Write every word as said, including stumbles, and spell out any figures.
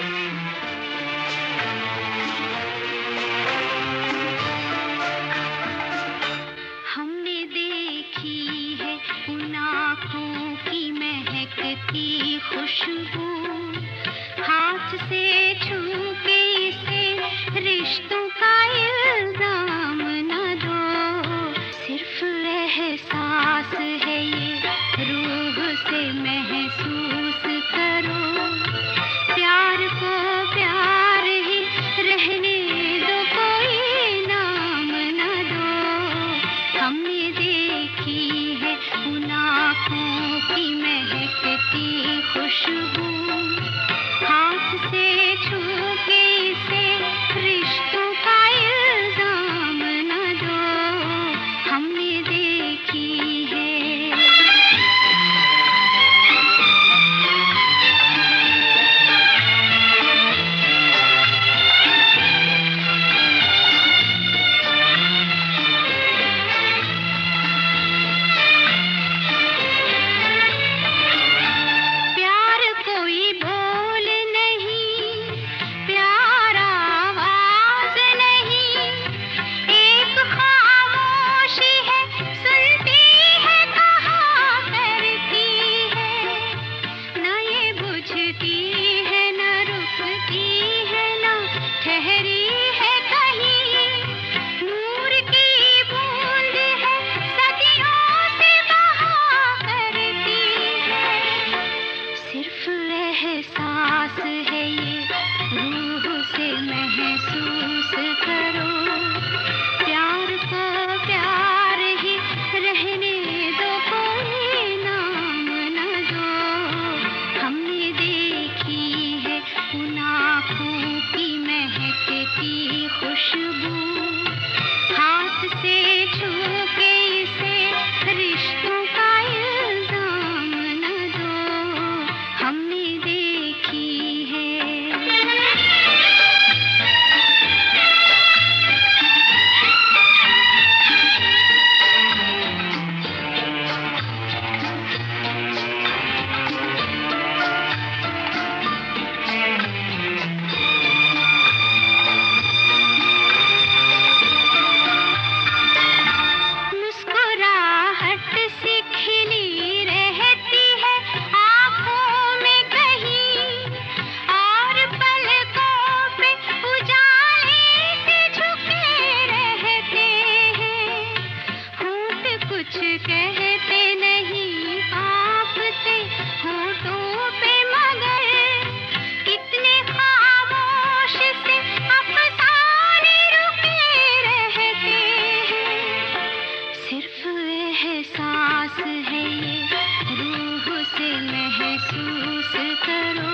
हमने देखी है उन आँखों की महकती खुशबू, हाथ से छू के इसे रिश्तों का इल्जाम न दो। सिर्फ एहसास है ये, रूह से महसूस करो। प्यार को प्यार ही रहने दो, कोई नाम न दो। हमने देखी है उन आँखों की महकती खुशबू, हाथ से छू के इसे रिश्तों का इल्जाम न दो। हमने देखी है। एहसास है ये, रूह से महसूस करो। प्यार को प्यार ही रहने दो, कोई नाम न दो। हमने देखी है उन आँखों की महकती खुशबू, हाथ से छू के इसे रिश्तों का इल्जाम न दो। हमने देखी है। मुस्कुराहट सी खिली रहती है आँखों में कहीं, और पलकों पे उजाले से झुके रहते हैं। होंठ कुछ कहते नहीं, कांपते होठों पे, मगर कितने खामोश से अफसाने रुके रहते हैं। सिर्फ एहसास है ये, रूह से महसूस करो।